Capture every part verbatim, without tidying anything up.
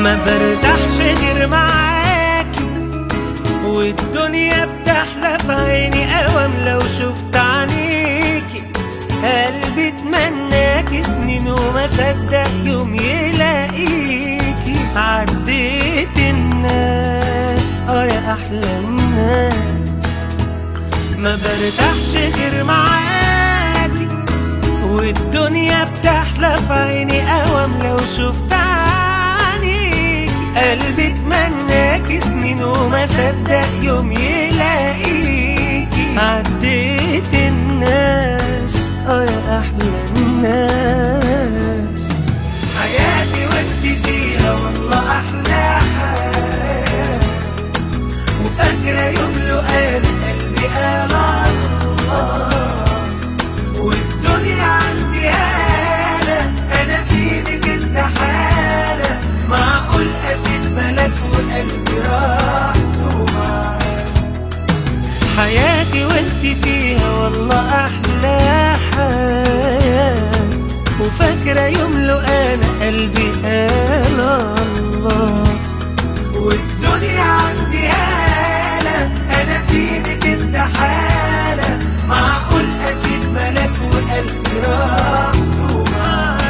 ما برتاحش غير معاكي، والدنيا بتحلى في عيني اوام لو شفت عينيكي. قلبي اتمناكي سنين وما صدق يوم يلاقيكي. عديت الناس اه يا احلى الناس، ما برتاحش غير معاكي، والدنيا بتحلى في عيني اوام لو شفت عينيكي. قلبي اتمناكي سنين وما صدق يوم يلاقيكي. عديت الناس اه يا احلى الناس. حياتي وانت فيها والله احلى حياة، وفاكرة يوم لو قال قلبي قال الله. والدنيا عندي هالة انا سيدك استحالة، معقول اسيب ملك وقلبي راحته معاك. حياتي وانت فيها والله احلى حياة، وفاكرة يوم لو انا قلبي قال الله. والدنيا عندي هالة انا سيدك استحالة، معقول اسيب ملك وقلبي راحته معاك.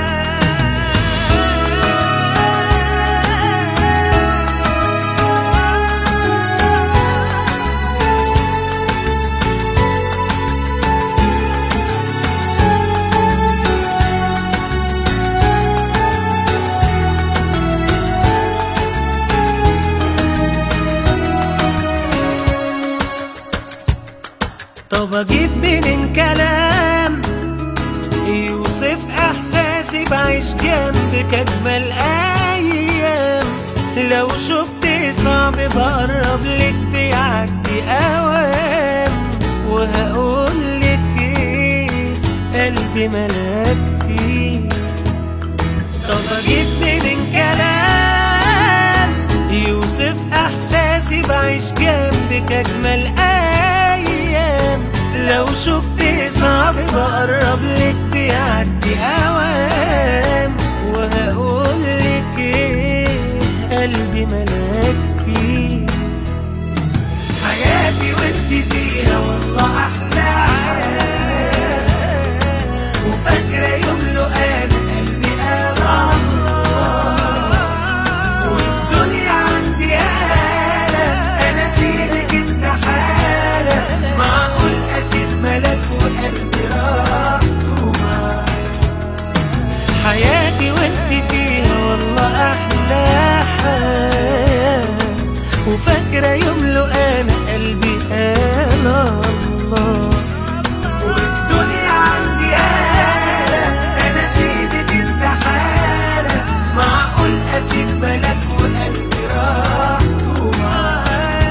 طب اجيب منين كلام يوصف احساسي بعيش جنبك اجمل ايام. لو شفت صعب بقرب لك بيعدي اوام، وهقولك ايه قلبي ملكتي. طب اجيب منين كلام يوصف احساسي بعيش جنبك اجمل ايام. لو شفت صعب بقرب لك بيعدي اوام، وهقولك ايه قلبي ملكتي. حياتي وانت فيها والله احلى حياة، وفاكرة يوم لو قال قلبي قال الله. والدنيا عندي هالة انا سيدك استحالة، معقول اسيب ملك وقلبي راحته معاك. حياتي وانت فيها والله احلى حياة، وفاكرة يوم لو انا قلبي قال الله. والدنيا عندي هالة انا سيدك استحالة، معقول اسيب ملك وقلبي راحته معاك.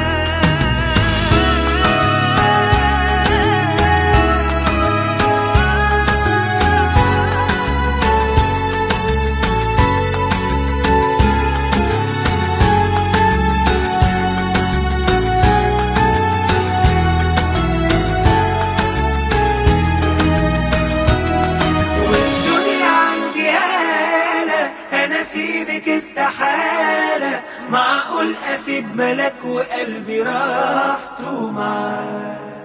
اسيبك استحالة، معقول اسيب ملك وقلبي راحته معاك.